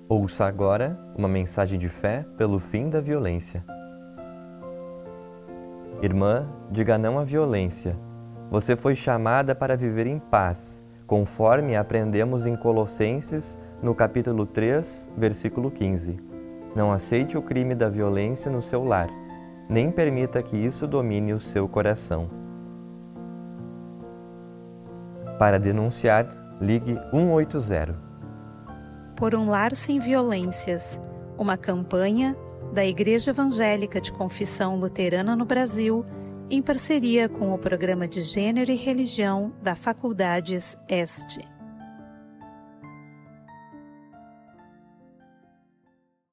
Ouça agora uma mensagem de fé pelo fim da violência. Irmã, diga não à violência. Você foi chamada para viver em paz, conforme aprendemos em Colossenses, no capítulo 3, versículo 15. Não aceite o crime da violência no seu lar, nem permita que isso domine o seu coração. Para denunciar, ligue 180. Por um lar sem violências, uma campanha da Igreja Evangélica de Confissão Luterana no Brasil, em parceria com o Programa de Gênero e Religião da Faculdades Este.